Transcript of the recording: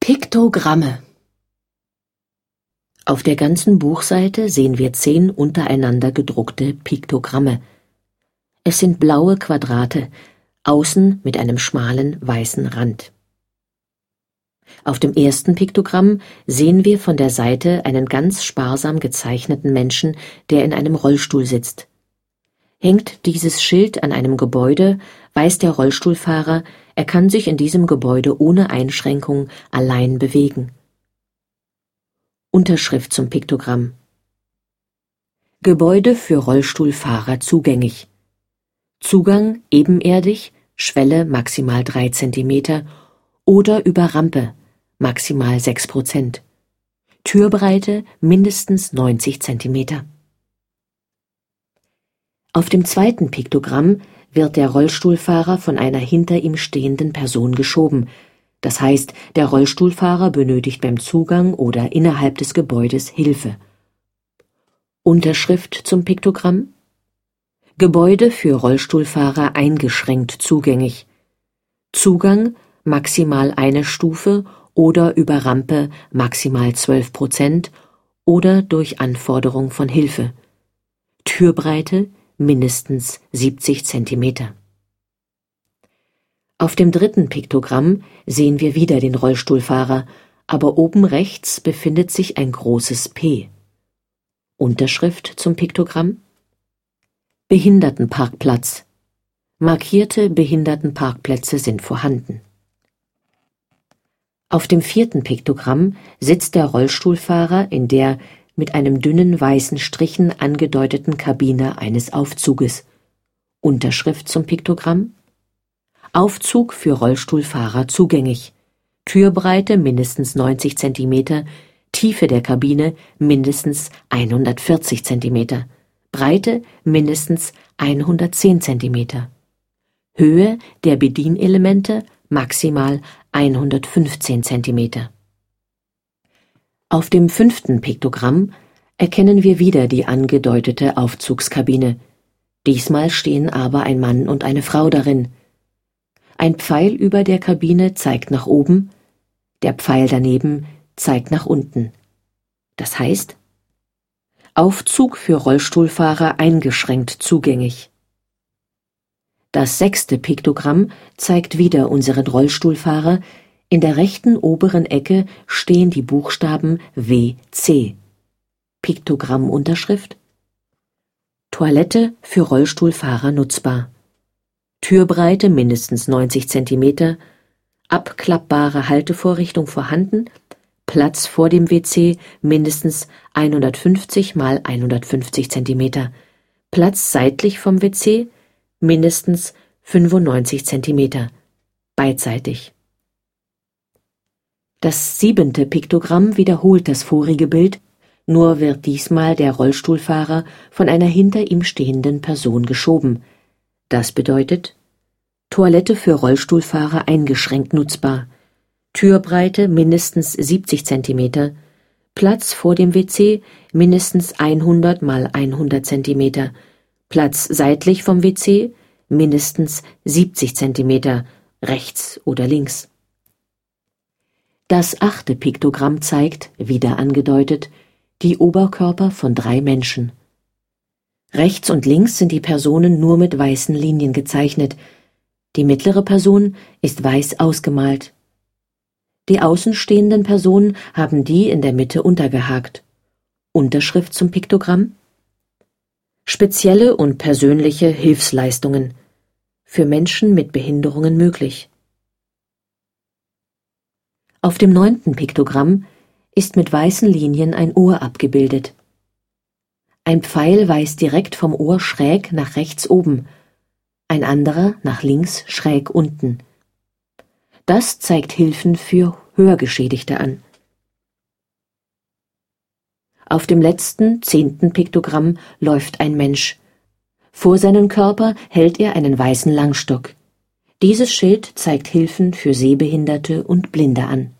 Piktogramme. Auf der ganzen Buchseite sehen wir 10 untereinander gedruckte Piktogramme. Es sind blaue Quadrate, außen mit einem schmalen weißen Rand. Auf dem ersten Piktogramm sehen wir von der Seite einen ganz sparsam gezeichneten Menschen, der in einem Rollstuhl sitzt. Hängt dieses Schild an einem Gebäude, weiß der Rollstuhlfahrer, er kann sich in diesem Gebäude ohne Einschränkung allein bewegen. Unterschrift zum Piktogramm: Gebäude für Rollstuhlfahrer zugänglich. Zugang ebenerdig, Schwelle maximal 3 cm oder über Rampe, maximal 6%. Türbreite mindestens 90 cm. Auf dem zweiten Piktogramm wird der Rollstuhlfahrer von einer hinter ihm stehenden Person geschoben. Das heißt, der Rollstuhlfahrer benötigt beim Zugang oder innerhalb des Gebäudes Hilfe. Unterschrift zum Piktogramm: Gebäude für Rollstuhlfahrer eingeschränkt zugänglich. Zugang maximal 1 Stufe oder über Rampe maximal 12% oder durch Anforderung von Hilfe. Türbreite mindestens 70 cm. Auf dem dritten Piktogramm sehen wir wieder den Rollstuhlfahrer, aber oben rechts befindet sich ein großes P. Unterschrift zum Piktogramm: Behindertenparkplatz. Markierte Behindertenparkplätze sind vorhanden. Auf dem vierten Piktogramm sitzt der Rollstuhlfahrer in der mit einem dünnen weißen Strichen angedeuteten Kabine eines Aufzuges. Unterschrift zum Piktogramm: Aufzug für Rollstuhlfahrer zugänglich. Türbreite mindestens 90 cm, Tiefe der Kabine mindestens 140 cm, Breite mindestens 110 cm. Höhe der Bedienelemente maximal 115 cm. Auf dem fünften Piktogramm erkennen wir wieder die angedeutete Aufzugskabine. Diesmal stehen aber ein Mann und eine Frau darin. Ein Pfeil über der Kabine zeigt nach oben, der Pfeil daneben zeigt nach unten. Das heißt: Aufzug für Rollstuhlfahrer eingeschränkt zugänglich. Das sechste Piktogramm zeigt wieder unseren Rollstuhlfahrer. In der rechten oberen Ecke stehen die Buchstaben WC. Piktogrammunterschrift: Toilette für Rollstuhlfahrer nutzbar. Türbreite mindestens 90 cm, abklappbare Haltevorrichtung vorhanden, Platz vor dem WC mindestens 150 x 150 cm, Platz seitlich vom WC mindestens 95 cm, beidseitig. Das siebente Piktogramm wiederholt das vorige Bild, nur wird diesmal der Rollstuhlfahrer von einer hinter ihm stehenden Person geschoben. Das bedeutet: Toilette für Rollstuhlfahrer eingeschränkt nutzbar, Türbreite mindestens 70 cm, Platz vor dem WC mindestens 100 x 100 cm, Platz seitlich vom WC mindestens 70 cm, rechts oder links. Das achte Piktogramm zeigt, wieder angedeutet, die Oberkörper von 3 Menschen. Rechts und links sind die Personen nur mit weißen Linien gezeichnet. Die mittlere Person ist weiß ausgemalt. Die außenstehenden Personen haben die in der Mitte untergehakt. Unterschrift zum Piktogramm: Spezielle und persönliche Hilfsleistungen. Für Menschen mit Behinderungen möglich. Auf dem 9. Piktogramm ist mit weißen Linien ein Ohr abgebildet. Ein Pfeil weist direkt vom Ohr schräg nach rechts oben, ein anderer nach links schräg unten. Das zeigt Hilfen für Hörgeschädigte an. Auf dem letzten, 10. Piktogramm läuft ein Mensch. Vor seinen Körper hält er einen weißen Langstock. Dieses Schild zeigt Hilfen für Sehbehinderte und Blinde an.